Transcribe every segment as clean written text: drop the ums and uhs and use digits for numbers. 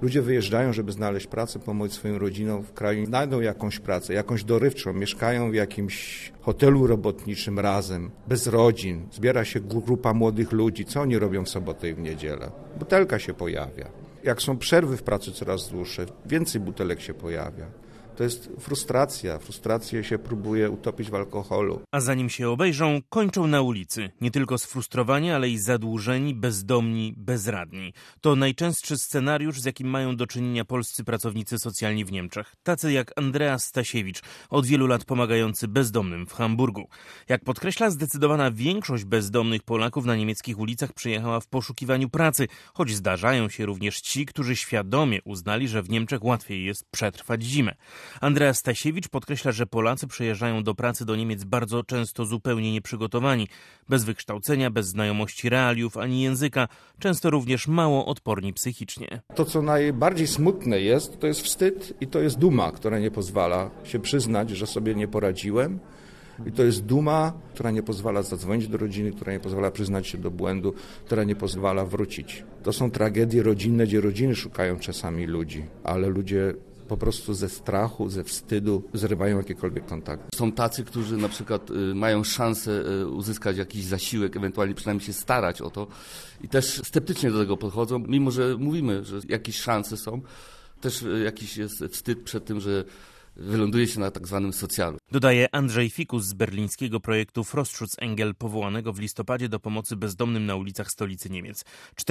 Ludzie wyjeżdżają, żeby znaleźć pracę, pomóc swoim rodzinom w kraju. Znajdą jakąś pracę, jakąś dorywczą, mieszkają w jakimś hotelu robotniczym razem, bez rodzin. Zbiera się grupa młodych ludzi. Co oni robią w sobotę i w niedzielę? Butelka się pojawia. Jak są przerwy w pracy coraz dłuższe, więcej butelek się pojawia. To jest frustracja. Frustrację się próbuje utopić w alkoholu. A zanim się obejrzą, kończą na ulicy. Nie tylko sfrustrowani, ale i zadłużeni, bezdomni, bezradni. To najczęstszy scenariusz, z jakim mają do czynienia polscy pracownicy socjalni w Niemczech. Tacy jak Andreas Stasiewicz, od wielu lat pomagający bezdomnym w Hamburgu. Jak podkreśla, zdecydowana większość bezdomnych Polaków na niemieckich ulicach przyjechała w poszukiwaniu pracy, choć zdarzają się również ci, którzy świadomie uznali, że w Niemczech łatwiej jest przetrwać zimę. Andreas Stasiewicz podkreśla, że Polacy przyjeżdżają do pracy do Niemiec bardzo często zupełnie nieprzygotowani, bez wykształcenia, bez znajomości realiów ani języka, często również mało odporni psychicznie. To, co najbardziej smutne jest, to jest wstyd i to jest duma, która nie pozwala się przyznać, że sobie nie poradziłem. I to jest duma, która nie pozwala zadzwonić do rodziny, która nie pozwala przyznać się do błędu, która nie pozwala wrócić. To są tragedie rodzinne, gdzie rodziny szukają czasami ludzi, ale ludzie po prostu ze strachu, ze wstydu zrywają jakiekolwiek kontakty. Są tacy, którzy na przykład mają szansę uzyskać jakiś zasiłek, ewentualnie przynajmniej się starać o to i też sceptycznie do tego podchodzą, mimo że mówimy, że jakieś szanse są. Też jakiś jest wstyd przed tym, że wyląduje się na tak zwanym socjalu. Dodaje Andrzej Fikus z berlińskiego projektu Frostschutzengel, powołanego w listopadzie do pomocy bezdomnym na ulicach stolicy Niemiec.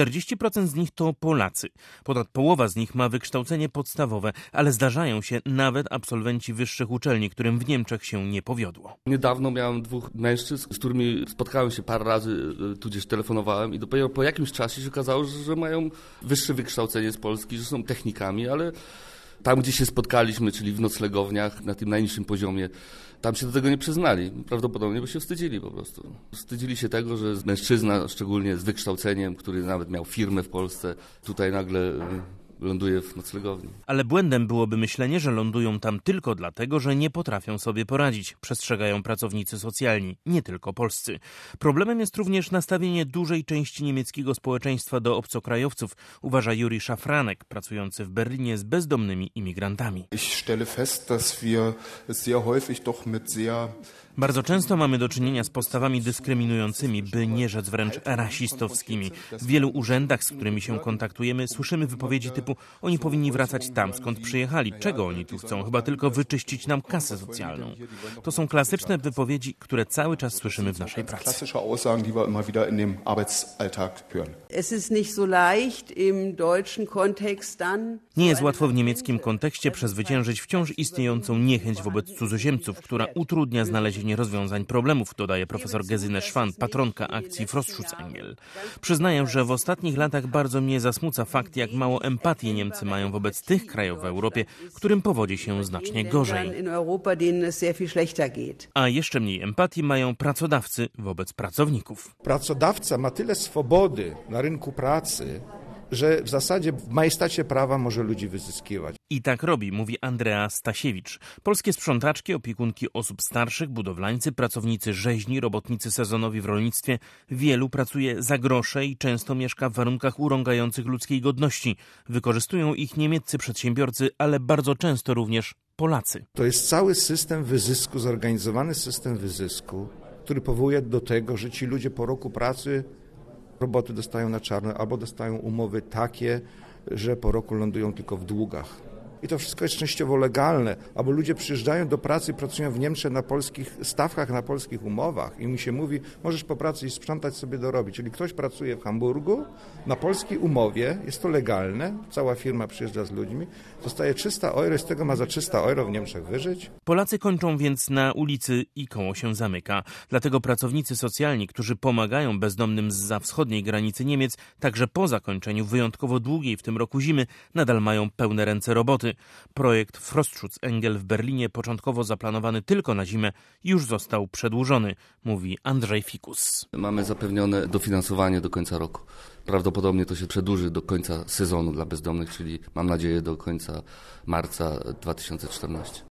40% z nich to Polacy. Ponad połowa z nich ma wykształcenie podstawowe, ale zdarzają się nawet absolwenci wyższych uczelni, którym w Niemczech się nie powiodło. Niedawno miałem 2 mężczyzn, z którymi spotkałem się parę razy, tudzież telefonowałem i dopiero po jakimś czasie się okazało, że mają wyższe wykształcenie z Polski, że są technikami, ale tam, gdzie się spotkaliśmy, czyli w noclegowniach, na tym najniższym poziomie, tam się do tego nie przyznali. Prawdopodobnie by się wstydzili po prostu. Wstydzili się tego, że mężczyzna, szczególnie z wykształceniem, który nawet miał firmę w Polsce, tutaj nagle ląduje w noclegowni. Ale błędem byłoby myślenie, że lądują tam tylko dlatego, że nie potrafią sobie poradzić, przestrzegają pracownicy socjalni, nie tylko polscy. Problemem jest również nastawienie dużej części niemieckiego społeczeństwa do obcokrajowców, uważa Juri Szafranek, pracujący w Berlinie z bezdomnymi imigrantami. Ich stelle fest, dass wir sehr häufig doch mit sehr Bardzo często mamy do czynienia z postawami dyskryminującymi, by nie rzec wręcz rasistowskimi. W wielu urzędach, z którymi się kontaktujemy, słyszymy wypowiedzi typu: oni powinni wracać tam, skąd przyjechali. Czego oni tu chcą? Chyba tylko wyczyścić nam kasę socjalną. To są klasyczne wypowiedzi, które cały czas słyszymy w naszej pracy. klassische Aussagen, die wir immer wieder in dem Arbeitsalltag hören. Es ist nicht so leicht im deutschen Kontext dann. Nie jest łatwo w niemieckim kontekście przezwyciężyć wciąż istniejącą niechęć wobec cudzoziemców, która utrudnia znalezienie rozwiązań problemów, dodaje profesor Gesine Schwan, patronka akcji Frostschutzengel. Przyznaję, że w ostatnich latach bardzo mnie zasmuca fakt, jak mało empatii Niemcy mają wobec tych krajów w Europie, którym powodzi się znacznie gorzej. A jeszcze mniej empatii mają pracodawcy wobec pracowników. Pracodawca ma tyle swobody na rynku pracy, że w zasadzie w majestacie prawa może ludzi wyzyskiwać. I tak robi, mówi Andrea Stasiewicz. Polskie sprzątaczki, opiekunki osób starszych, budowlańcy, pracownicy rzeźni, robotnicy sezonowi w rolnictwie. Wielu pracuje za grosze i często mieszka w warunkach urągających ludzkiej godności. Wykorzystują ich niemieccy przedsiębiorcy, ale bardzo często również Polacy. To jest cały system wyzysku, zorganizowany system wyzysku, który powołuje do tego, że ci ludzie po roku pracy roboty dostają na czarno albo dostają umowy takie, że po roku lądują tylko w długach. I to wszystko jest częściowo legalne, albo ludzie przyjeżdżają do pracy i pracują w Niemczech na polskich stawkach, na polskich umowach i mi się mówi, możesz po pracy i sprzątać sobie dorobić. Czyli ktoś pracuje w Hamburgu na polskiej umowie, jest to legalne, cała firma przyjeżdża z ludźmi, dostaje 300 euro i z tego ma za 300 euro w Niemczech wyżyć. Polacy kończą więc na ulicy i koło się zamyka. Dlatego pracownicy socjalni, którzy pomagają bezdomnym zza wschodniej granicy Niemiec, także po zakończeniu wyjątkowo długiej w tym roku zimy, nadal mają pełne ręce roboty. Projekt Frostschutzengel w Berlinie, początkowo zaplanowany tylko na zimę, już został przedłużony, mówi Andrzej Fikus. Mamy zapewnione dofinansowanie do końca roku. Prawdopodobnie to się przedłuży do końca sezonu dla bezdomnych, czyli mam nadzieję do końca marca 2014.